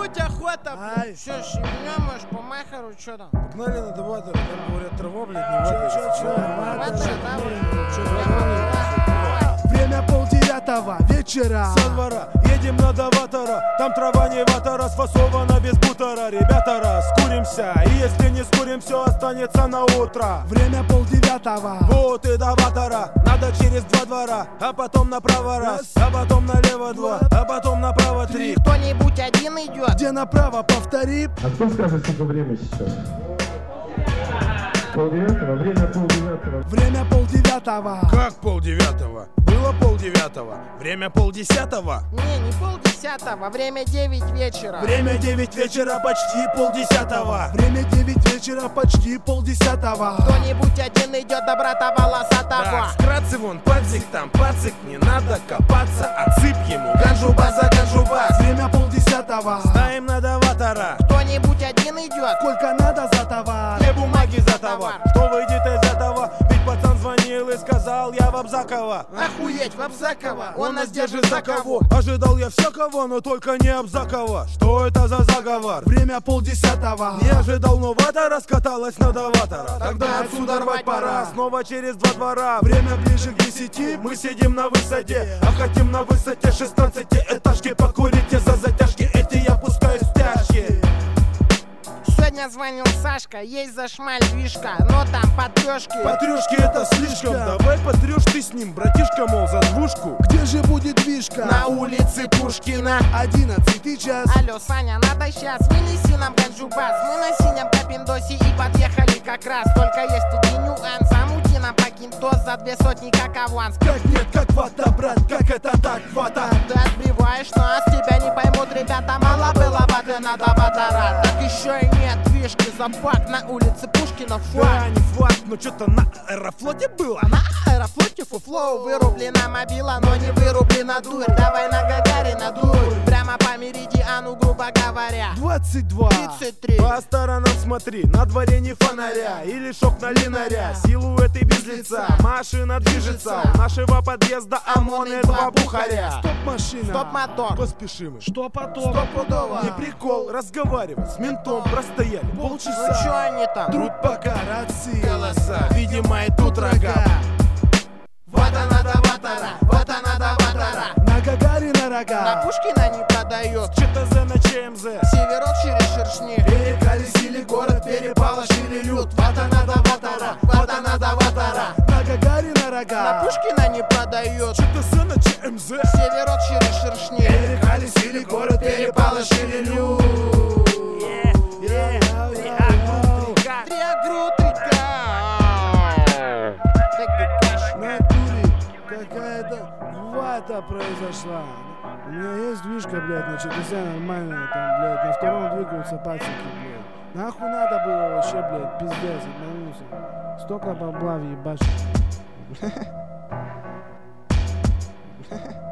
будет охота, Ай. блядь. Все, шевелем, может, по махеру, что там? Погнали на Доватора, там говорят, трава, блядь, не вода. Время 8:30 вечера. Со двора едем на Доватора, там трава не ватора, сфасована без бутера. Ребята, раскуримся, и если не скурим, все останется на утро. Время 8:30. Вот и Доватора, надо через 2 двора, а потом направо раз, а потом налево 2, а потом направо 3. Кто-нибудь один идет? Где направо, повтори. А кто скажет, сколько время сейчас? 8:30, время 8:30. Время 8:30. Как 8:30? Было 8:30, время 9:30. Не 9:30, время 9 вечера. Время 9 вечера, почти 9:30. Время 9 вечера, почти 9:30. Кто-нибудь один идет до брата волосатого. Так, вкратце вон пацик, там пацик, не надо копаться, отсыпь ему ганжуба за ганжубас. Время 9:30. Ставим на Доватора, Кто-нибудь один идет? Сколько надо за товар? две бумаги за товар. Что выйдет из этого? Ведь пацан звонил и сказал, я в Абзакова. Охуеть, в Абзакова. Он нас держит за кого? Ожидал я всякого, но только не Абзакова. Что это за заговор? Время 9:30. Не ожидал, но вата раскаталась на Доватора. Тогда отсюда рвать пора, снова через 2 двора. Время ближе к 10. Мы сидим на высоте, а хотим на высоте 16 этажки. Покурите за затяжки, эти я пускаю стяжки. Сегодня звонил Сашка, есть зашмаль движка, но там потрёшки. Потрёшки это слишком, давай потрёшь ты с ним, братишка, мол, за двушку. Где же будет движка? На улице Пушкина. 11 час. Алло, Саня, надо сейчас, вынеси нам ганджубас. Мы на синем капиндосе и подъехали как раз. Только есть один нюанс, замути нам пакинтос за 2 сотни как аванс. Как нет, как вата, брат, как это так, вата? Ты отбиваешь нас, тебя не поймут ребята. Мало было ваты на Доватора, так еще и нет движки. Забак на улице Пушкина, фак. Да, не факт, но что-то на Аэрофлоте было. На Аэрофлоте фуфлоу вырублена мобила, но не вырублена дурь. Давай на Гагарина дурь, прямо по меридиану, грубо говоря. 22. 33. По сторонам смотри, на дворе не фонаря или шок на линаря. Силуэты без лица, машина движется. У нашего подъезда ОМОН и 2 бухаря. Стоп машина. Стоп мотор. Поспешим. Что потом? Стопудово. Не прикол разговаривать с ментом, простояли Ну полчаса. чё они там? Труд пока Рации. голоса, видимо и тут рога. Вот она Доватора, вот она Доватора. На Гагарина На рога. Пушкина не продает. ЧТЗ на ЧМЗ. Северок через шершни. Переколесили город, переполошили люд. Вот она Доватора, вот она Доватора. На Гагарина На рога. Пушкина не продает. ЧТЗ на ЧМЗ. Северок через шершни. Переколесили город, переполошили люд. В натуре какая-то вата произошла. У меня есть движка, блядь, на ЧТЗ нормальная, там, блядь, на втором двигаются пацики, блядь. Нахуй надо было вообще, блядь, пиздец, ебанулся. Столько бабла въебашь.